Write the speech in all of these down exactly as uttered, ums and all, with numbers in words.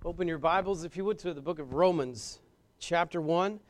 Open your Bibles, if you would, to the book of Romans, chapter one.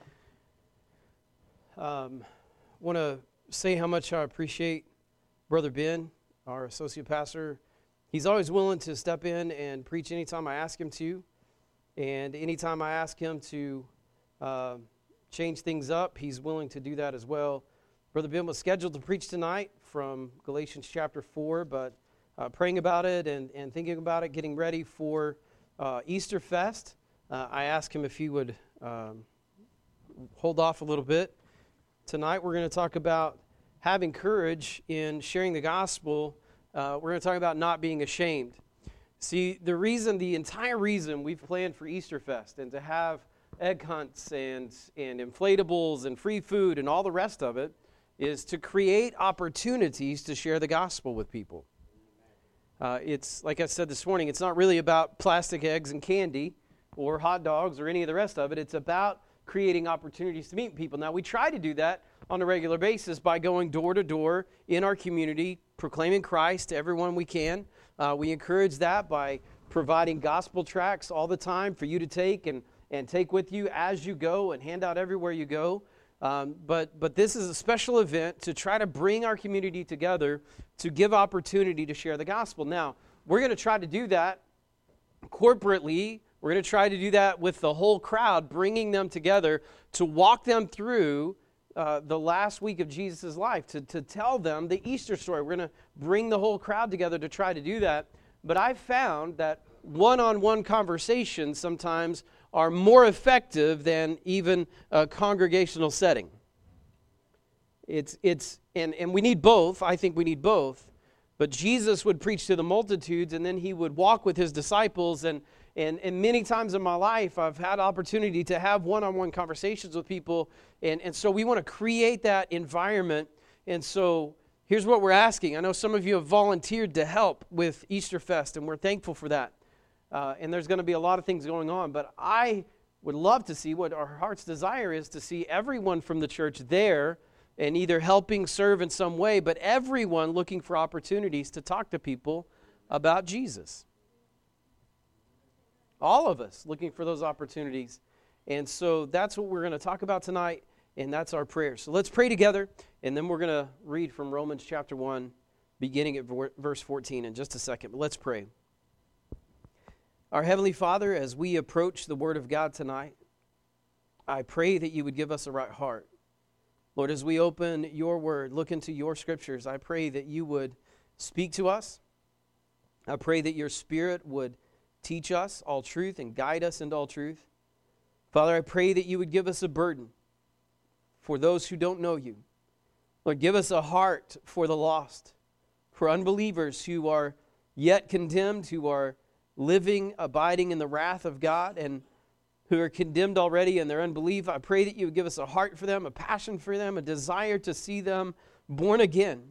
Um, want to say how much I appreciate Brother Ben, our associate pastor. He's always willing to step in and preach anytime I ask him to. And anytime I ask him to uh, change things up, he's willing to do that as well. Brother Ben was scheduled to preach tonight from Galatians chapter four, but uh, praying about it and, and thinking about it, getting ready for uh, Easter Fest, uh, I asked him if he would um, hold off a little bit. Tonight we're going to talk about having courage in sharing the gospel. Uh, we're going to talk about not being ashamed. See, the reason, the entire reason we've planned for Easter Fest and to have egg hunts and, and inflatables and free food and all the rest of it is to create opportunities to share the gospel with people. Uh, it's, like I said this morning, it's not really about plastic eggs and candy or hot dogs or any of the rest of it. It's about creating opportunities to meet people. Now, we try to do that on a regular basis by going door to door in our community, proclaiming Christ to everyone we can. Uh, we encourage that by providing gospel tracts all the time for you to take and, and take with you as you go and hand out everywhere you go. Um, but but this is a special event to try to bring our community together to give opportunity to share the gospel. Now, we're going to try to do that corporately. We're going to try to do that with the whole crowd, bringing them together to walk them through uh, the last week of Jesus' life, to, to tell them the Easter story. We're going to bring the whole crowd together to try to do that. But I've found that one-on-one conversations sometimes are more effective than even a congregational setting. It's it's and, and we need both. I think we need both. But Jesus would preach to the multitudes, and then he would walk with his disciples. And and, and many times in my life, I've had opportunity to have one-on-one conversations with people. And, and so we want to create that environment. And so here's what we're asking. I know some of you have volunteered to help with Easter Fest, and we're thankful for that. Uh, and there's going to be a lot of things going on, but I would love to see, what our heart's desire is to see everyone from the church there and either helping serve in some way, but everyone looking for opportunities to talk to people about Jesus. All of us looking for those opportunities. And so that's what we're going to talk about tonight, and that's our prayer. So let's pray together, and then we're going to read from Romans chapter one, beginning at verse fourteen in just a second. But let's pray. Our Heavenly Father, as we approach the Word of God tonight, I pray that you would give us a right heart. Lord, as we open your Word, look into your Scriptures, I pray that you would speak to us. I pray that your Spirit would teach us all truth and guide us into all truth. Father, I pray that you would give us a burden for those who don't know you. Lord, give us a heart for the lost, for unbelievers who are yet condemned, who are living, abiding in the wrath of God, and who are condemned already in their unbelief. I pray that you would give us a heart for them, a passion for them, a desire to see them born again.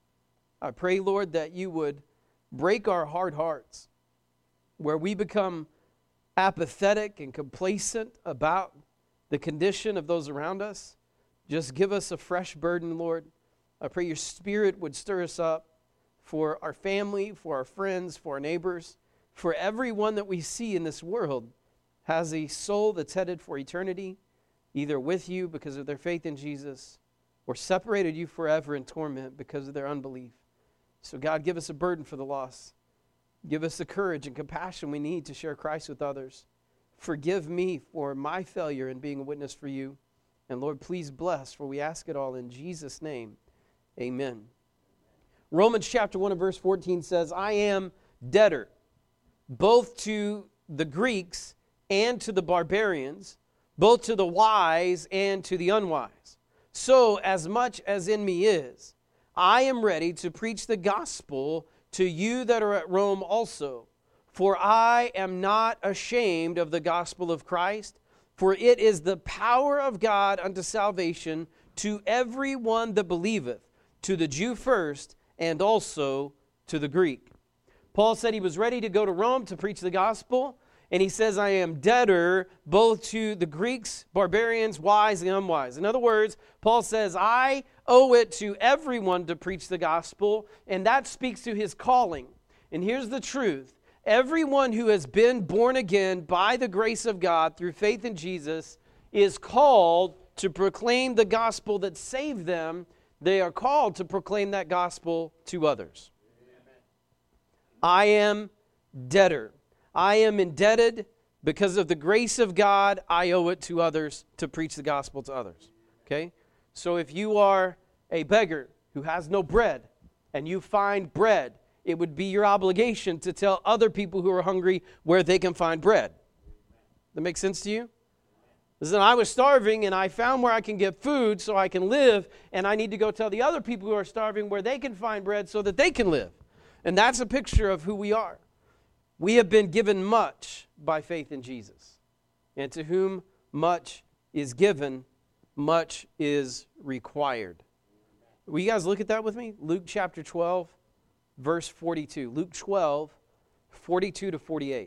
I pray, Lord, that you would break our hard hearts where we become apathetic and complacent about the condition of those around us. Just give us a fresh burden, Lord. I pray your Spirit would stir us up for our family, for our friends, for our neighbors. For everyone that we see in this world has a soul that's headed for eternity, either with you because of their faith in Jesus, or separated you forever in torment because of their unbelief. So God, give us a burden for the lost. Give us the courage and compassion we need to share Christ with others. Forgive me for my failure in being a witness for you. And Lord, please bless, for we ask it all in Jesus' name. Amen. Romans chapter one and verse fourteen says, I am debtor, both to the Greeks and to the barbarians, both to the wise and to the unwise. So, as much as in me is, I am ready to preach the gospel to you that are at Rome also. For I am not ashamed of the gospel of Christ, for it is the power of God unto salvation to everyone that believeth, to the Jew first, and also to the Greek. Paul said he was ready to go to Rome to preach the gospel, and he says, I am debtor both to the Greeks, barbarians, wise and unwise. In other words, Paul says, I owe it to everyone to preach the gospel, and that speaks to his calling. And here's the truth. everyone who has been born again by the grace of God through faith in Jesus is called to proclaim the gospel that saved them. They are called to proclaim that gospel to others. Amen. I am debtor. I am indebted because of the grace of God. I owe it to others to preach the gospel to others. Okay? So if you are a beggar who has no bread and you find bread, it would be your obligation to tell other people who are hungry where they can find bread. That makes sense to you? Listen, I was starving and I found where I can get food so I can live, and I need to go tell the other people who are starving where they can find bread so that they can live. And that's a picture of who we are. We have been given much by faith in Jesus. And to whom much is given, much is required. Will you guys look at that with me? Luke chapter twelve, verse forty-two. Luke twelve, forty-two to forty-eight.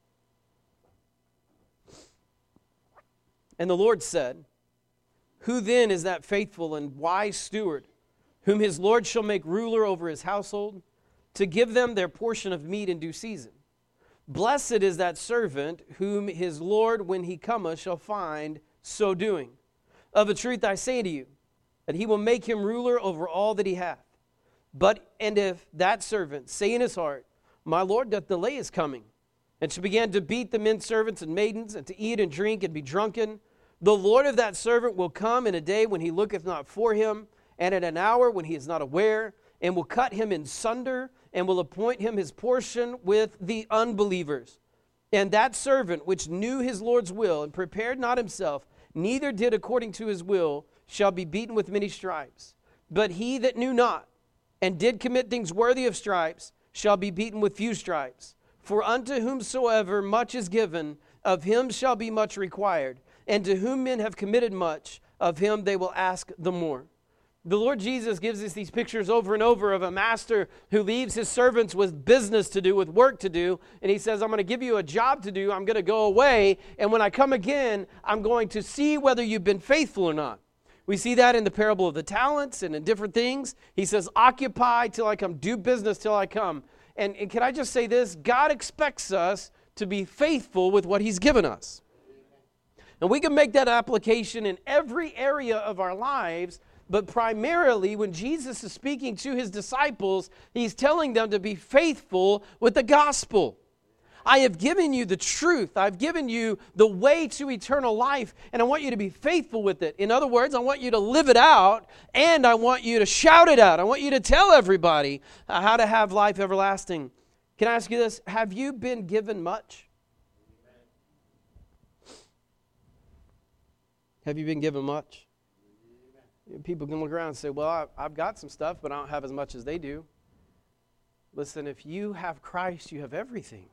And the Lord said, "Who then is that faithful and wise steward, whom his Lord shall make ruler over his household, to give them their portion of meat in due season? Blessed is that servant whom his Lord, when he cometh, shall find so doing. Of a truth I say to you, that he will make him ruler over all that he hath. But, and if that servant say in his heart, My Lord doth delay his coming, and shall begin to beat the men servants and maidens, and to eat and drink and be drunken, the Lord of that servant will come in a day when he looketh not for him, and at an hour when he is not aware, and will cut him in sunder, and will appoint him his portion with the unbelievers. And that servant which knew his Lord's will, and prepared not himself, neither did according to his will, shall be beaten with many stripes. But he that knew not, and did commit things worthy of stripes, shall be beaten with few stripes. For unto whomsoever much is given, of him shall be much required. And to whom men have committed much, of him they will ask the more." The Lord Jesus gives us these pictures over and over of a master who leaves his servants with business to do, with work to do. And he says, I'm going to give you a job to do. I'm going to go away. And when I come again, I'm going to see whether you've been faithful or not. We see that in the parable of the talents and in different things. He says, occupy till I come. Do business till I come. And, and can I just say this? God expects us to be faithful with what he's given us. And we can make that application in every area of our lives. But primarily, when Jesus is speaking to his disciples, he's telling them to be faithful with the gospel. I have given you the truth. I've given you the way to eternal life, and I want you to be faithful with it. In other words, I want you to live it out, and I want you to shout it out. I want you to tell everybody uh, how to have life everlasting. Can I ask you this? Have you been given much? Have you been given much? People can look around and say, well, I've got some stuff, but I don't have as much as they do. Listen, if you have Christ, you have everything.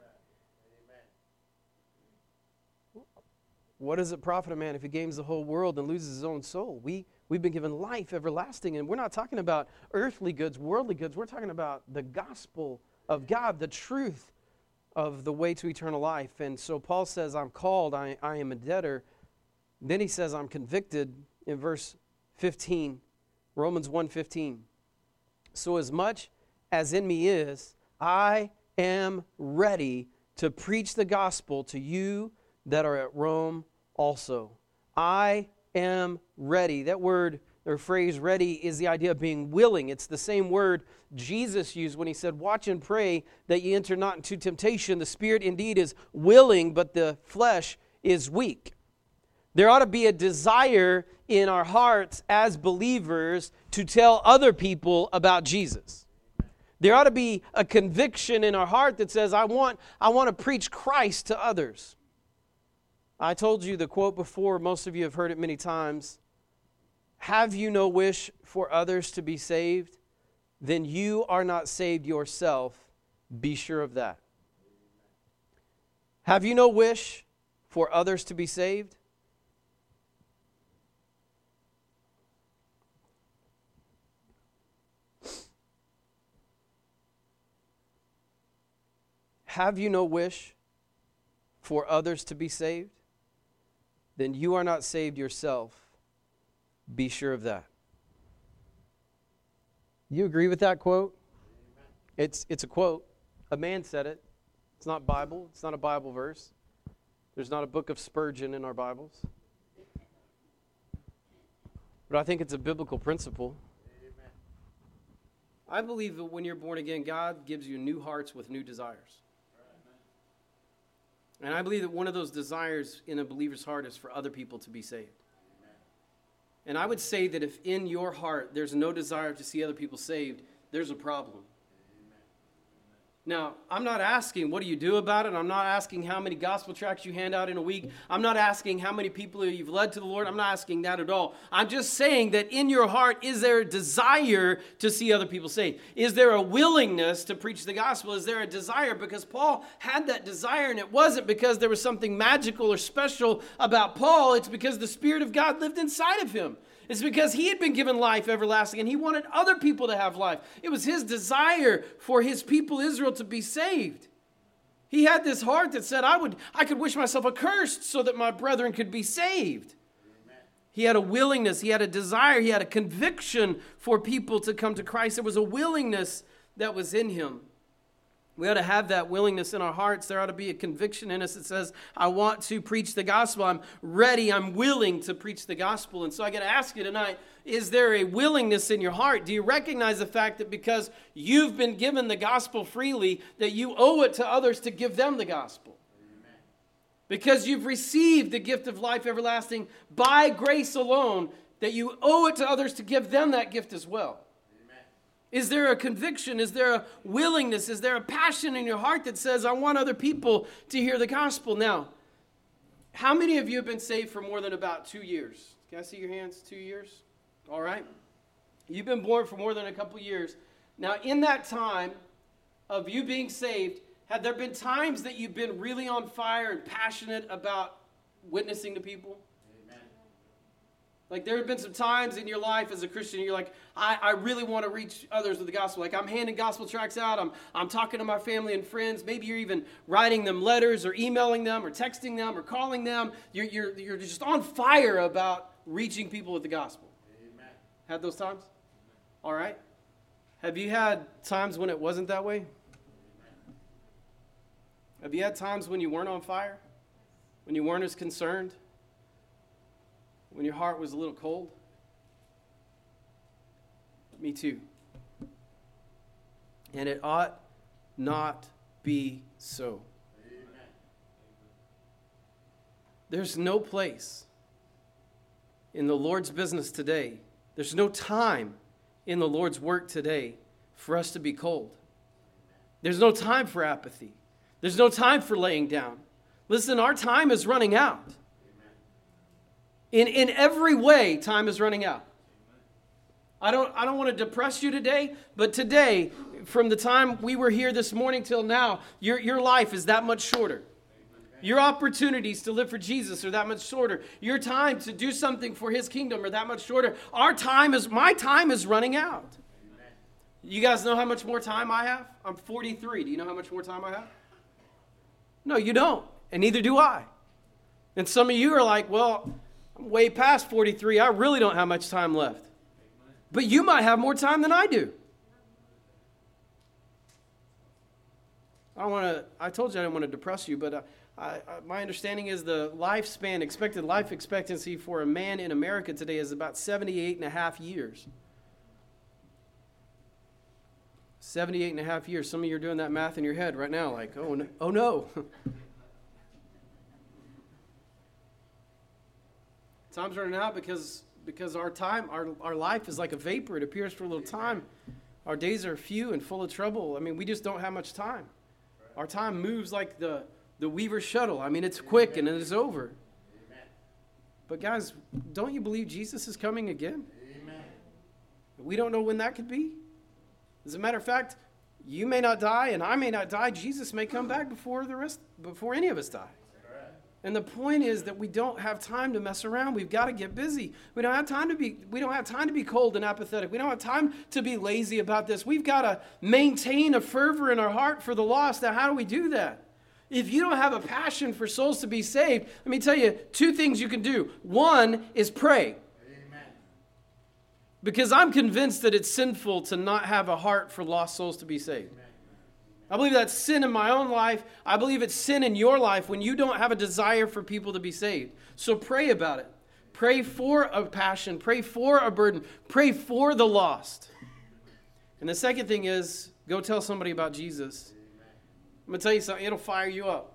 Amen. What does it profit a man if he gains the whole world and loses his own soul? We, we've been given life everlasting, and we're not talking about earthly goods, worldly goods. We're talking about the gospel of God, the truth of the way to eternal life. And so Paul says, I'm called, I, I am a debtor. Then he says, I'm convicted in verse fifteen, Romans one fifteen. So as much as in me is, I am ready to preach the gospel to you that are at Rome also. I am ready. That word or phrase ready is the idea of being willing. It's the same word Jesus used when he said, watch and pray that ye enter not into temptation. The spirit indeed is willing, but the flesh is weak. There ought to be a desire in our hearts as believers to tell other people about Jesus. There ought to be a conviction in our heart that says, I want, I want to preach Christ to others. I told you the quote before, most of you have heard it many times. Have you no wish for others to be saved? Then you are not saved yourself. Be sure of that. Have you no wish for others to be saved? Have you no wish for others to be saved? Then you are not saved yourself. Be sure of that. You agree with that quote? It's, it's a quote. A man said it. It's not Bible. It's not a Bible verse. There's not a book of Spurgeon in our Bibles. But I think it's a biblical principle. Amen. I believe that when you're born again, God gives you new hearts with new desires. Amen. And I believe that one of those desires in a believer's heart is for other people to be saved. Amen. And I would say that if in your heart there's no desire to see other people saved, there's a problem. Now, I'm not asking what do you do about it. I'm not asking how many gospel tracts you hand out in a week. I'm not asking how many people you've led to the Lord. I'm not asking that at all. I'm just saying that in your heart, is there a desire to see other people saved? Is there a willingness to preach the gospel? Is there a desire? Because Paul had that desire, and it wasn't because there was something magical or special about Paul. It's because the Spirit of God lived inside of him. It's because he had been given life everlasting and he wanted other people to have life. It was his desire for his people Israel to be saved. He had this heart that said, I would, I could wish myself accursed so that my brethren could be saved. Amen. He had a willingness, he had a desire, he had a conviction for people to come to Christ. There was a willingness that was in him. We ought to have that willingness in our hearts. There ought to be a conviction in us that says, I want to preach the gospel. I'm ready. I'm willing to preach the gospel. And so I got to ask you tonight, is there a willingness in your heart? Do you recognize the fact that because you've been given the gospel freely, that you owe it to others to give them the gospel? Amen. Because you've received the gift of life everlasting by grace alone, that you owe it to others to give them that gift as well. Is there a conviction? Is there a willingness? Is there a passion in your heart that says, I want other people to hear the gospel? Now, how many of you have been saved for more than about two years? Can I see your hands? Two years? All right. You've been born for more than a couple years. Now, in that time of you being saved, have there been times that you've been really on fire and passionate about witnessing to people? Like there have been some times in your life as a Christian, you're like, I, I really want to reach others with the gospel. Like I'm handing gospel tracts out. I'm, I'm talking to my family and friends. Maybe you're even writing them letters or emailing them or texting them or calling them. You're, you're, you're just on fire about reaching people with the gospel. Amen. Had those times? All right. Have you had times when it wasn't that way? Amen. Have you had times when you weren't on fire? When you weren't as concerned? When your heart was a little cold? Me too. And it ought not be so. Amen. There's no place in the Lord's business today, there's no time in the Lord's work today for us to be cold. There's no time for apathy. There's no time for laying down. Listen, our time is running out. In, in every way, time is running out. I don't, I don't want to depress you today, but today, from the time we were here this morning till now, your, your life is that much shorter. Your opportunities to live for Jesus are that much shorter. Your time to do something for his kingdom are that much shorter. Our time is, my time is running out. You guys know how much more time I have? I'm forty-three. Do you know how much more time I have? No, you don't. And neither do I. And some of you are like, well, I'm way past forty-three. I really don't have much time left. But you might have more time than I do. I don't want to. I told you I didn't want to depress you, but uh, I, I, my understanding is the lifespan, expected life expectancy for a man in America today is about seventy-eight and a half years. seventy-eight and a half years. Some of you are doing that math in your head right now, like, oh no. Oh, no. Time's running out because because our time, our, our life is like a vapor. It appears for a little time. Our days are few and full of trouble. I mean, we just don't have much time. Our time moves like the, the Weaver shuttle. I mean, it's quick and then it's over. But guys, don't you believe Jesus is coming again? Amen. We don't know when that could be. As a matter of fact, you may not die and I may not die. Jesus may come back before the rest, before any of us die. And the point is that we don't have time to mess around. We've got to get busy. We don't have time to be, we don't have time to be cold and apathetic. We don't have time to be lazy about this. We've got to maintain a fervor in our heart for the lost. Now, how do we do that? If you don't have a passion for souls to be saved, let me tell you two things you can do. One is pray. Amen. Because I'm convinced that it's sinful to not have a heart for lost souls to be saved. Amen. I believe that's sin in my own life. I believe it's sin in your life when you don't have a desire for people to be saved. So pray about it. Pray for a passion. Pray for a burden. Pray for the lost. And the second thing is, go tell somebody about Jesus. I'm going to tell you something. It'll fire you up.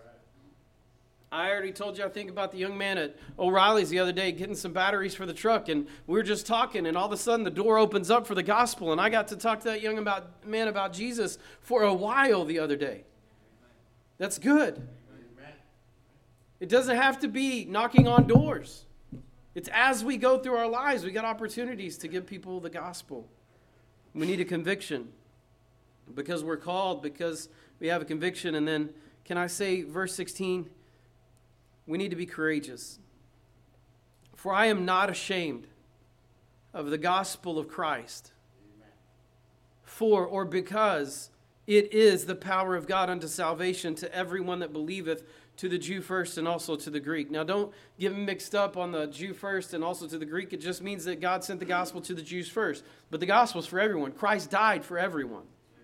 I already told you, I think about the young man at O'Reilly's the other day getting some batteries for the truck, and we were just talking, and all of a sudden the door opens up for the gospel, and I got to talk to that young about, man about Jesus for a while the other day. That's good. It doesn't have to be knocking on doors. It's as we go through our lives, we got opportunities to give people the gospel. We need a conviction because we're called, because we have a conviction. And then, can I say, verse sixteen, we need to be courageous. For I am not ashamed of the gospel of Christ. Amen. For or because it is the power of God unto salvation to everyone that believeth, to the Jew first and also to the Greek. Now don't get mixed up on the Jew first and also to the Greek. It just means that God sent the gospel to the Jews first. But the gospel is for everyone. Christ died for everyone.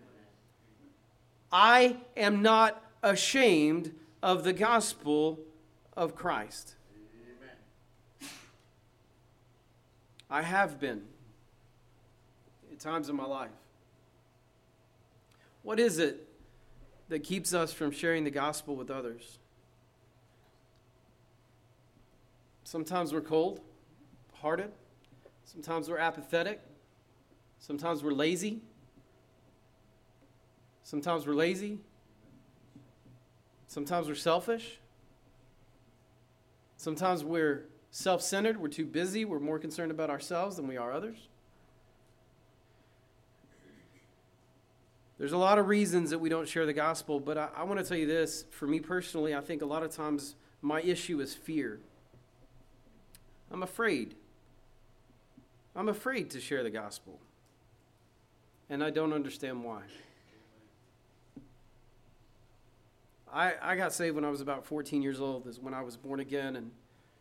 I am not ashamed of the gospel of Christ. Amen. I have been at times in my life. What is it that keeps us from sharing the gospel with others? Sometimes we're cold-hearted. Sometimes we're apathetic. Sometimes we're lazy. Sometimes we're lazy. Sometimes we're selfish. Sometimes we're self-centered. We're too busy. We're more concerned about ourselves than we are others. There's a lot of reasons that we don't share the gospel, but I, I want to tell you this. For me personally, I think a lot of times my issue is fear. I'm afraid. I'm afraid to share the gospel. And I don't understand why. I, I got saved when I was about fourteen years old. Is when I was born again, and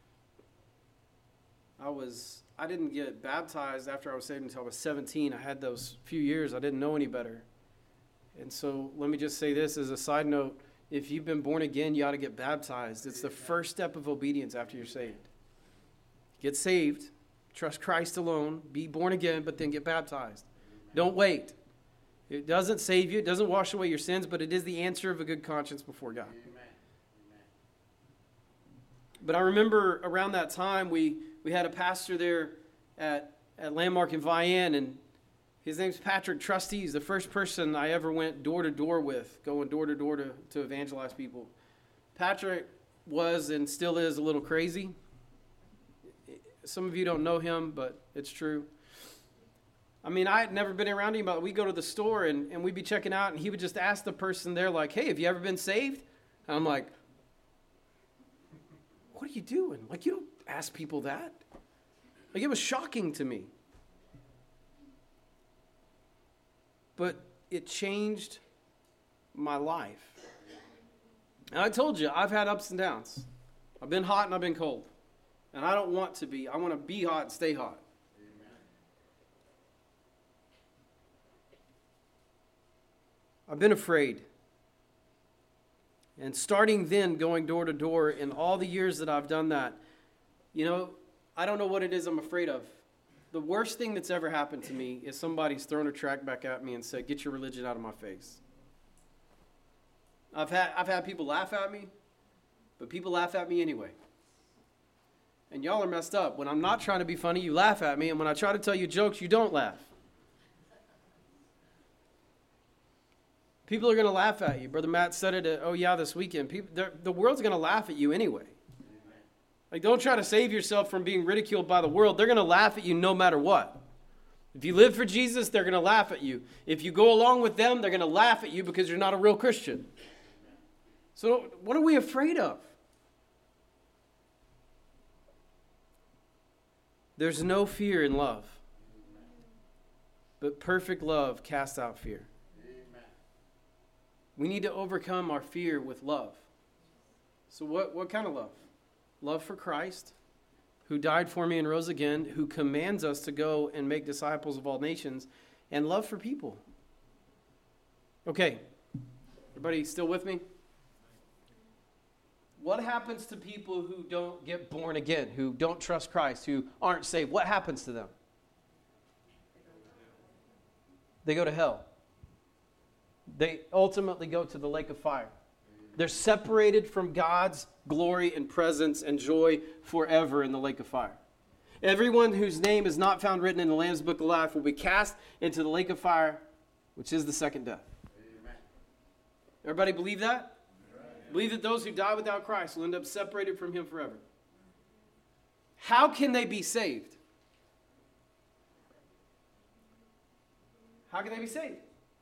I was I didn't get baptized after I was saved until I was seventeen. I had those few years. I didn't know any better. And so let me just say this as a side note. If you've been born again, you ought to get baptized. It's the first step of obedience after you're saved. Get saved, trust Christ alone, be born again, but then get baptized. Don't wait. It doesn't save you. It doesn't wash away your sins, but it is the answer of a good conscience before God. Amen. But I remember around that time, we, we had a pastor there at, at Landmark in Vian, and his name's Patrick Trusty. He's the first person I ever went door-to-door with, going door-to-door to, to evangelize people. Patrick was and still is a little crazy. Some of you don't know him, but it's true. I mean, I had never been around him, but we'd go to the store and, and we'd be checking out, and he would just ask the person there, like, hey, have you ever been saved? And I'm like, what are you doing? Like, you don't ask people that. Like, it was shocking to me. But it changed my life. And I told you, I've had ups and downs. I've been hot and I've been cold. And I don't want to be. I want to be hot and stay hot. I've been afraid. And starting then, going door to door, in all the years that I've done that, you know, I don't know what it is I'm afraid of. The worst thing that's ever happened to me is somebody's thrown a tract back at me and said, get your religion out of my face. I've had, I've had people laugh at me, but people laugh at me anyway. And y'all are messed up. When I'm not trying to be funny, you laugh at me, and when I try to tell you jokes, you don't laugh. People are going to laugh at you. Brother Matt said it at Oh Yeah this weekend. People, the world's going to laugh at you anyway. Like, don't try to save yourself from being ridiculed by the world. They're going to laugh at you no matter what. If you live for Jesus, they're going to laugh at you. If you go along with them, they're going to laugh at you because you're not a real Christian. So what are we afraid of? There's no fear in love. But perfect love casts out fear. We need to overcome our fear with love. So what, what kind of love? Love for Christ, who died for me and rose again, who commands us to go and make disciples of all nations, and love for people. Okay, Everybody still with me? What happens to people who don't get born again, who don't trust Christ, who aren't saved? What happens to them? They go to hell. They ultimately go to the lake of fire. They're separated from God's glory and presence and joy forever in the lake of fire. Everyone whose name is not found written in the Lamb's Book of Life will be cast into the lake of fire, which is the second death. Amen. Everybody believe that? Right. Believe that those who die without Christ will end up separated from Him forever. How can they be saved? How can they be saved?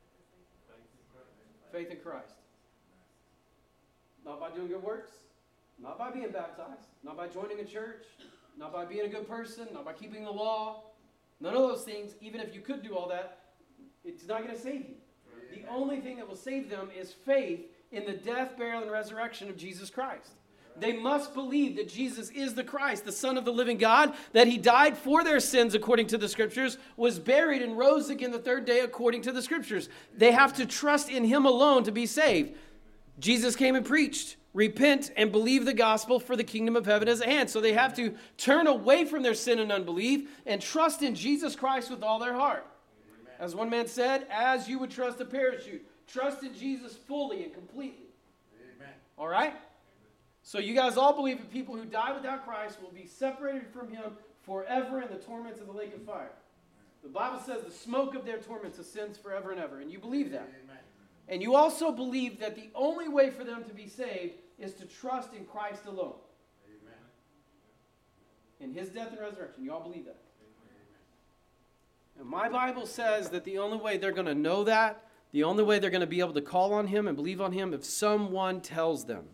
Faith in Christ. Not by doing good works, not by being baptized, not by joining a church, not by being a good person, not by keeping the law. None of those things, even if you could do all that, it's not going to save you. The only thing that will save them is faith in the death, burial, and resurrection of Jesus Christ. They must believe that Jesus is the Christ, the Son of the living God, that He died for their sins according to the Scriptures, was buried and rose again the third day according to the Scriptures. They have to trust in Him alone to be saved. Jesus came and preached, repent and believe the gospel, for the kingdom of heaven is at hand. So they have to turn away from their sin and unbelief and trust in Jesus Christ with all their heart. Amen. As one man said, as you would trust a parachute, trust in Jesus fully and completely. Amen. All right? So you guys all believe that people who die without Christ will be separated from Him forever in the torments of the lake of fire. The Bible says the smoke of their torments ascends forever and ever. And you believe that. Amen. And you also believe that the only way for them to be saved is to trust in Christ alone. Amen. In His death and resurrection. You all believe that. Amen. And my Bible says that the only way they're going to know that, the only way they're going to be able to call on Him and believe on Him, if someone tells them.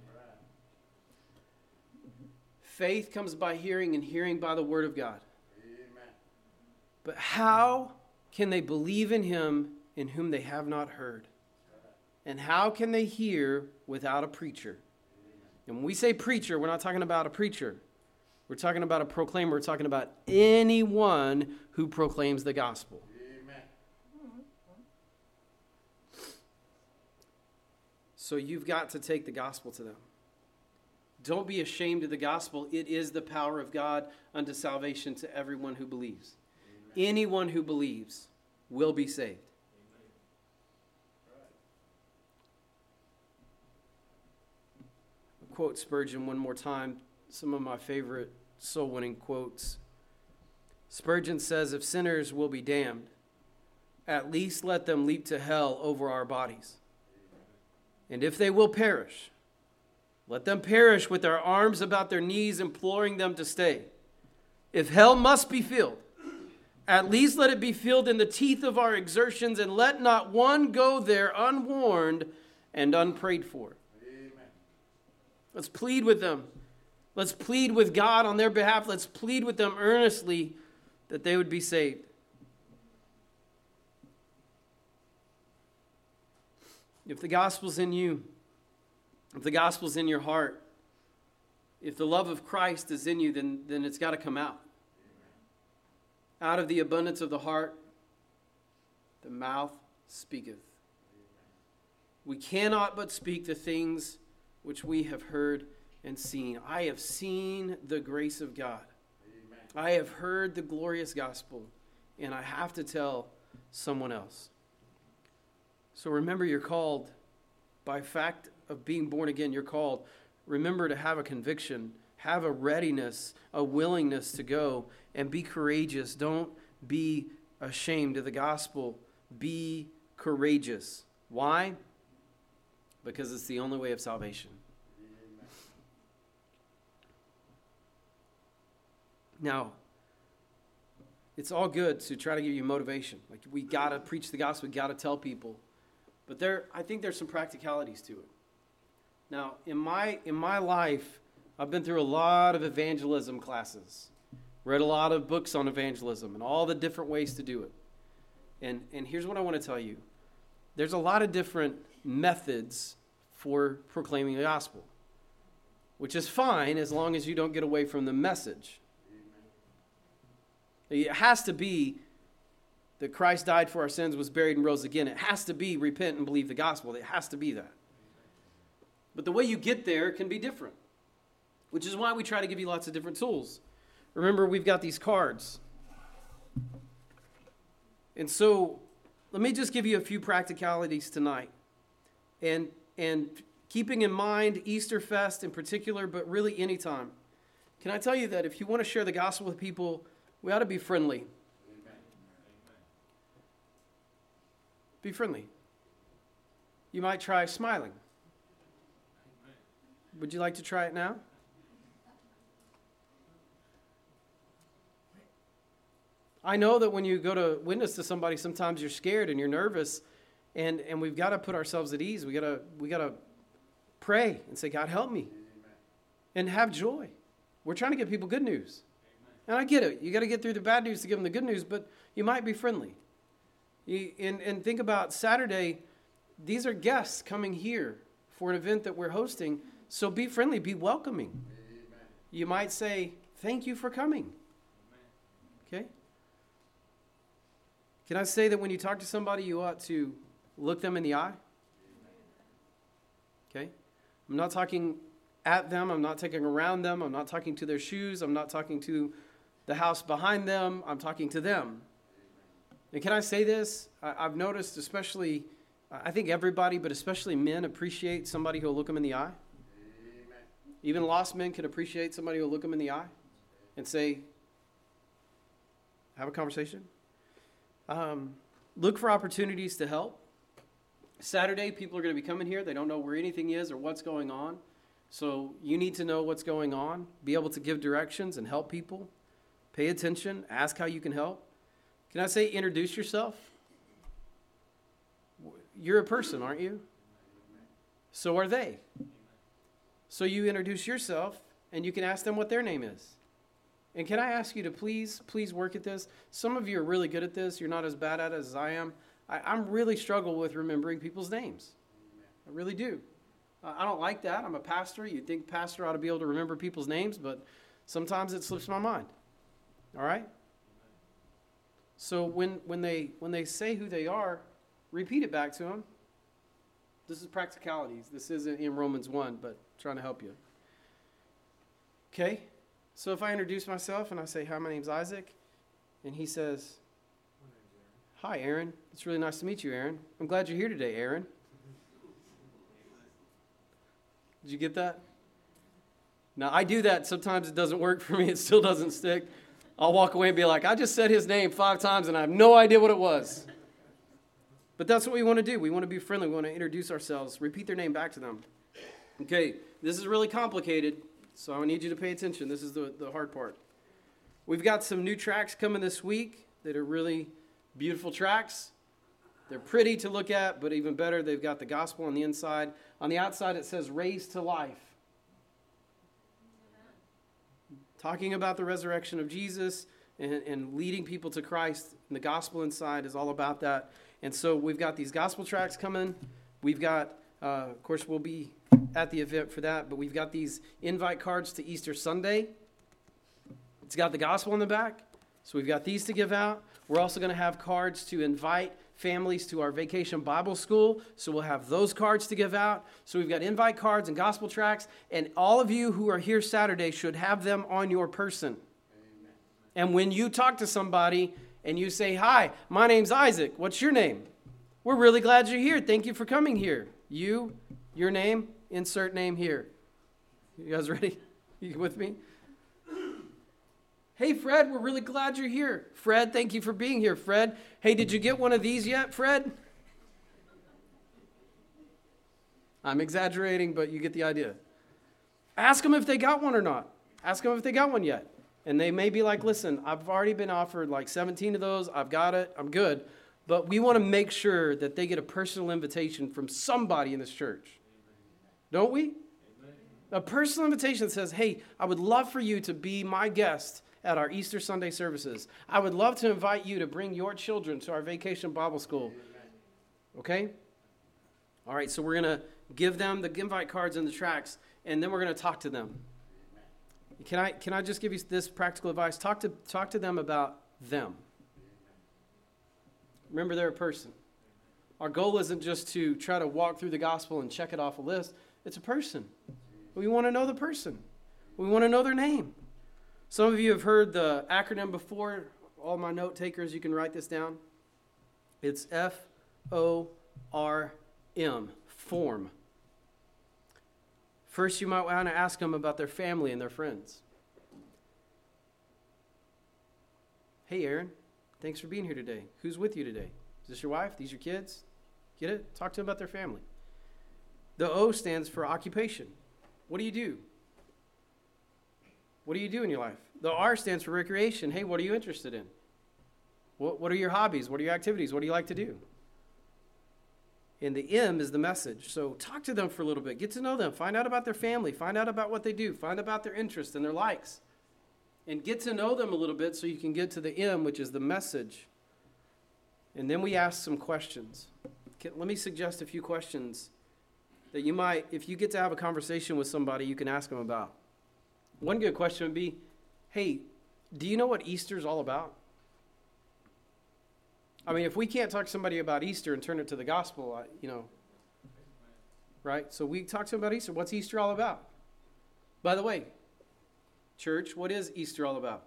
Faith comes by hearing, and hearing by the Word of God. Amen. But how can they believe in Him in whom they have not heard? And how can they hear without a preacher? And when we say preacher, we're not talking about a preacher. We're talking about a proclaimer. We're talking about anyone who proclaims the gospel. Amen. So you've got to take the gospel to them. Don't be ashamed of the gospel. It is the power of God unto salvation to everyone who believes. Amen. Anyone who believes will be saved. I'll quote Spurgeon one more time. Some of my favorite soul-winning quotes. Spurgeon says, if sinners will be damned, at least let them leap to hell over our bodies. And if they will perish, let them perish with their arms about their knees, imploring them to stay. If hell must be filled, at least let it be filled in the teeth of our exertions, and let not one go there unwarned and unprayed for. Amen. Let's plead with them. Let's plead with God on their behalf. Let's plead with them earnestly that they would be saved. If the gospel's in you, if the gospel's in your heart, if the love of Christ is in you, then, then it's got to come out. Amen. Out of the abundance of the heart, the mouth speaketh. Amen. We cannot but speak the things which we have heard and seen. I have seen the grace of God. Amen. I have heard the glorious gospel, and I have to tell someone else. So remember, you're called by fact of being born again. You're called. Remember to have a conviction, have a readiness, a willingness to go and be courageous. Don't be ashamed of the gospel. Be courageous. Why? Because it's the only way of salvation. Amen. Now, it's all good to try to give you motivation. Like, we got to preach the gospel. We got to tell people. But there, I think there's some practicalities to it. Now, in my in my life, I've been through a lot of evangelism classes, read a lot of books on evangelism and all the different ways to do it. And and here's what I want to tell you. There's a lot of different methods for proclaiming the gospel, which is fine as long as you don't get away from the message. Amen. It has to be that Christ died for our sins, was buried, and rose again. It has to be repent and believe the gospel. It has to be that. But the way you get there can be different, which is why we try to give you lots of different tools. Remember, we've got these cards. And so let me just give you a few practicalities tonight. And, and keeping in mind Easter Fest in particular, but really anytime. Can I tell you that if you want to share the gospel with people, we ought to be friendly. Amen. Be friendly. You might try smiling. Amen. Would you like to try it now? I know that when you go to witness to somebody, sometimes you're scared and you're nervous, and, and we've got to put ourselves at ease. We gotta we gotta pray and say, God, help me, Amen. And have joy. We're trying to give people good news, Amen. And I get it. You got to get through the bad news to give them the good news, but you might be friendly. You, and and think about Saturday. These are guests coming here for an event that we're hosting. So be friendly, be welcoming. Amen. You might say, "Thank you for coming." Amen. Okay. Can I say that when you talk to somebody, you ought to look them in the eye? Okay? I'm not talking at them. I'm not talking around them. I'm not talking to their shoes. I'm not talking to the house behind them. I'm talking to them. And can I say this? I, I've noticed especially, I think everybody, but especially men, appreciate somebody who will look them in the eye. Amen. Even lost men can appreciate somebody who will look them in the eye and say, have a conversation. Um, look for opportunities to help. Saturday, people are going to be coming here. They don't know where anything is or what's going on. So you need to know what's going on, be able to give directions and help people. Pay attention. Ask how you can help. Can I say introduce yourself? You're a person, aren't you? So are they. So you introduce yourself, and you can ask them what their name is. And can I ask you to please, please work at this? Some of you are really good at this. You're not as bad at it as I am. I, I'm really struggle with remembering people's names. I really do. Uh, I don't like that. I'm a pastor. You'd think pastor ought to be able to remember people's names, but sometimes it slips my mind. All right? So when, when, they, when they say who they are, repeat it back to them. This is practicalities. This isn't in Romans one, but trying to help you. Okay? So if I introduce myself and I say, hi, my name's Isaac, and he says, hi, Aaron. It's really nice to meet you, Aaron. I'm glad you're here today, Aaron. Did you get that? Now, I do that. Sometimes it doesn't work for me. It still doesn't stick. I'll walk away and be like, I just said his name five times, and I have no idea what it was. But that's what we want to do. We want to be friendly. We want to introduce ourselves. Repeat their name back to them. Okay, this is really complicated. So I need you to pay attention. This is the, the hard part. We've got some new tracks coming this week that are really beautiful tracks. They're pretty to look at, but even better, they've got the gospel on the inside. On the outside, it says raised to life. Talking about the resurrection of Jesus and, and leading people to Christ. And the gospel inside is all about that. And so we've got these gospel tracks coming. We've got, uh, of course, we'll be at the event for that, but we've got these invite cards to Easter Sunday. It's got the gospel in the back, so we've got these to give out. We're also going to have cards to invite families to our Vacation Bible School, so we'll have those cards to give out. So we've got invite cards and gospel tracts, and all of you who are here Saturday should have them on your person. Amen. And when you talk to somebody and you say, hi, my name's Isaac, what's your name? We're really glad you're here. Thank you for coming here. You, your name, insert name here. You guys ready? You with me? Hey, Fred, we're really glad you're here. Fred, thank you for being here, Fred. Hey, did you get one of these yet, Fred? I'm exaggerating, but you get the idea. Ask them if they got one or not. Ask them if they got one yet. And they may be like, listen, I've already been offered like seventeen of those. I've got it. I'm good. But we want to make sure that they get a personal invitation from somebody in this church. Don't we? Amen. A personal invitation that says, hey, I would love for you to be my guest at our Easter Sunday services. I would love to invite you to bring your children to our Vacation Bible School. Amen. Okay? All right, so we're going to give them the invite cards and the tracts, and then we're going to talk to them. Amen. Can I can I just give you this practical advice? Talk to talk to them about them. Remember, they're a person. Our goal isn't just to try to walk through the gospel and check it off a list. It's a person. We want to know the person. We want to know their name. Some of you have heard the acronym before. All my note takers, you can write this down. It's F O R M, form. First, you might want to ask them about their family and their friends. Hey, Aaron, thanks for being here today. Who's with you today? Is this your wife? These your kids? Get it? Talk to them about their family. The O stands for occupation. What do you do? What do you do in your life? The R stands for recreation. Hey, what are you interested in? What, what are your hobbies? What are your activities? What do you like to do? And the M is the message. So talk to them for a little bit. Get to know them. Find out about their family. Find out about what they do. Find out about their interests and their likes. And get to know them a little bit so you can get to the M, which is the message. And then we ask some questions. Can, let me suggest a few questions that you might, if you get to have a conversation with somebody, you can ask them about. One good question would be, hey, do you know what Easter's all about? I mean, if we can't talk to somebody about Easter and turn it to the gospel, I, you know, right? So we talk to them about Easter. What's Easter all about? By the way, church, what is Easter all about?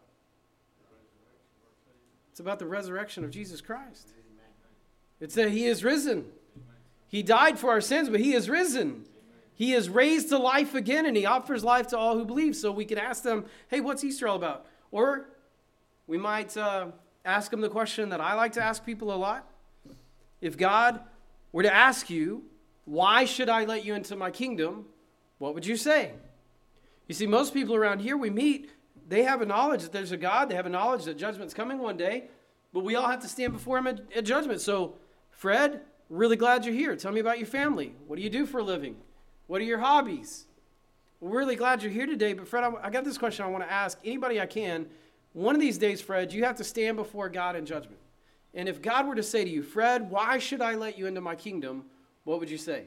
It's about the resurrection of Jesus Christ. It's that he is risen. He died for our sins, but he is risen. He is raised to life again, and he offers life to all who believe. So we can ask them, hey, what's Easter all about? Or we might uh, ask them the question that I like to ask people a lot. If God were to ask you, why should I let you into my kingdom? What would you say? You see, most people around here we meet, they have a knowledge that there's a God. They have a knowledge that judgment's coming one day. But we all have to stand before him at, at judgment. So, Fred, really glad you're here. Tell me about your family. What do you do for a living? What are your hobbies? We're really glad you're here today. But, Fred, I, I got this question I want to ask anybody I can. One of these days, Fred, you have to stand before God in judgment. And if God were to say to you, Fred, why should I let you into my kingdom? What would you say?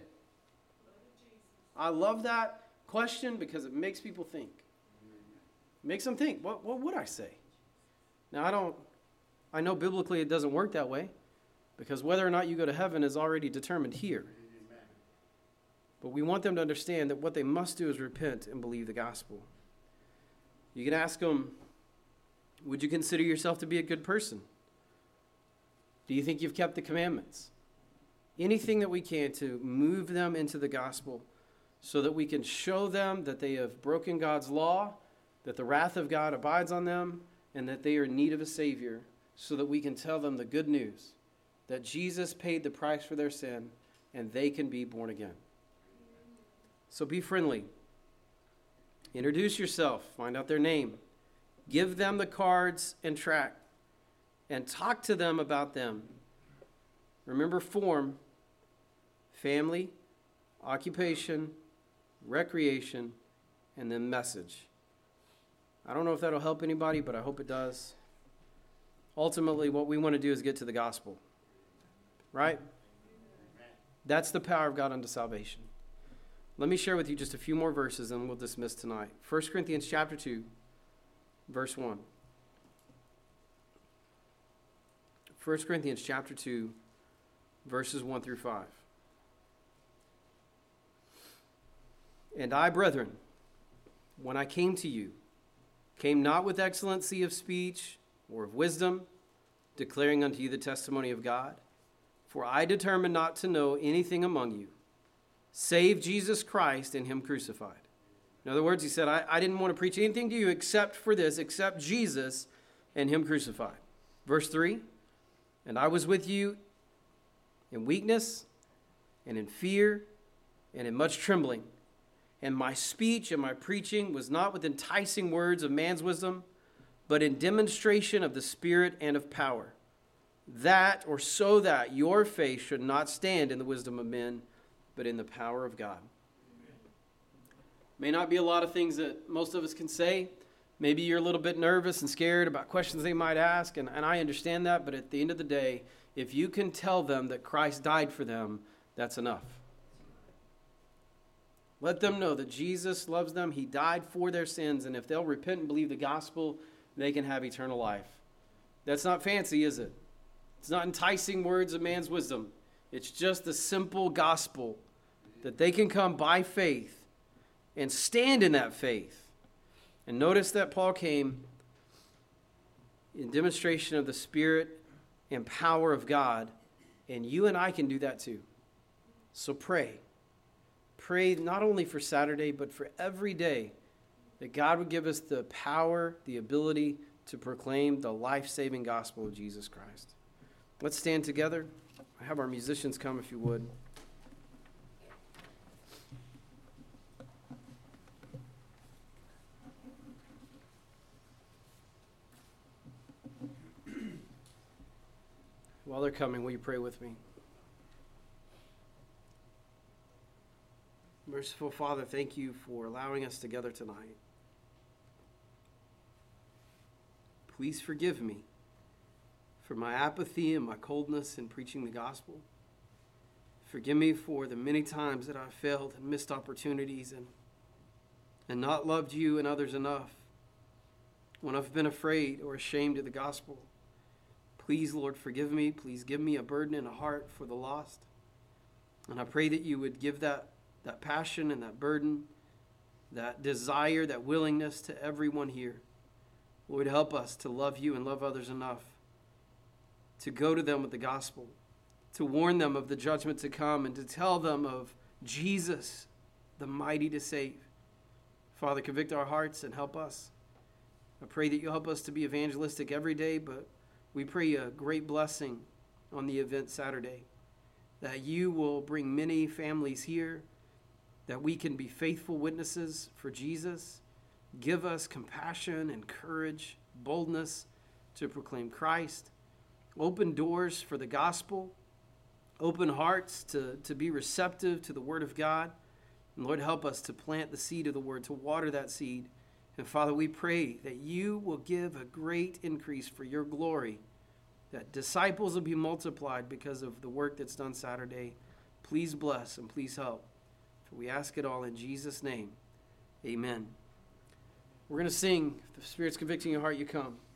I love that question because it makes people think. It makes them think, what, what would I say? Now, I don't, I know biblically it doesn't work that way because whether or not you go to heaven is already determined here. But we want them to understand that what they must do is repent and believe the gospel. You can ask them, would you consider yourself to be a good person? Do you think you've kept the commandments? Anything that we can to move them into the gospel so that we can show them that they have broken God's law, that the wrath of God abides on them, and that they are in need of a Savior, so that we can tell them the good news, that Jesus paid the price for their sin, and they can be born again. So be friendly. Introduce yourself. Find out their name. Give them the cards and tract, and talk to them about them. Remember form, family, occupation, recreation, and then message. I don't know if that'll help anybody, but I hope it does. Ultimately, what we want to do is get to the gospel. Right? That's the power of God unto salvation. Let me share with you just a few more verses and we'll dismiss tonight. First Corinthians chapter two, verse one. First Corinthians chapter two, verses one through five. And I, brethren, when I came to you, came not with excellency of speech or of wisdom, declaring unto you the testimony of God. For I determined not to know anything among you, save Jesus Christ and him crucified. In other words, he said, I, I didn't want to preach anything to you except for this, except Jesus and him crucified. Verse three, and I was with you in weakness and in fear and in much trembling. And my speech and my preaching was not with enticing words of man's wisdom, but in demonstration of the Spirit and of power, that or so that your faith should not stand in the wisdom of men, but in the power of God. Amen. May not be a lot of things that most of us can say. Maybe you're a little bit nervous and scared about questions they might ask, and, and I understand that, but at the end of the day, if you can tell them that Christ died for them, that's enough. Let them know that Jesus loves them. He died for their sins. And if they'll repent and believe the gospel, they can have eternal life. That's not fancy, is it? It's not enticing words of man's wisdom. It's just the simple gospel that they can come by faith and stand in that faith. And notice that Paul came in demonstration of the Spirit and power of God, and you and I can do that too. So pray. Pray not only for Saturday, but for every day, that God would give us the power, the ability to proclaim the life-saving gospel of Jesus Christ. Let's stand together. Have our musicians come if you would. While they're coming, will you pray with me? Merciful Father, thank you for allowing us together tonight. Please forgive me for my apathy and my coldness in preaching the gospel. Forgive me for the many times that I've failed and missed opportunities and, and not loved you and others enough. When I've been afraid or ashamed of the gospel, please, Lord, forgive me. Please give me a burden and a heart for the lost. And I pray that you would give that, that passion and that burden, that desire, that willingness to everyone here. Lord, help us to love you and love others enough to go to them with the gospel, to warn them of the judgment to come, and to tell them of Jesus, the mighty to save. Father, convict our hearts and help us. I pray that you'll help us to be evangelistic every day, but we pray a great blessing on the event Saturday, that you will bring many families here, that we can be faithful witnesses for Jesus. Give us compassion and courage, boldness to proclaim Christ. Open doors for the gospel. Open hearts to, to be receptive to the word of God. And Lord, help us to plant the seed of the word, to water that seed. And Father, we pray that you will give a great increase for your glory, that disciples will be multiplied because of the work that's done Saturday. Please bless and please help. For we ask it all in Jesus' name. Amen. We're going to sing, if the Spirit's convicting your heart, you come.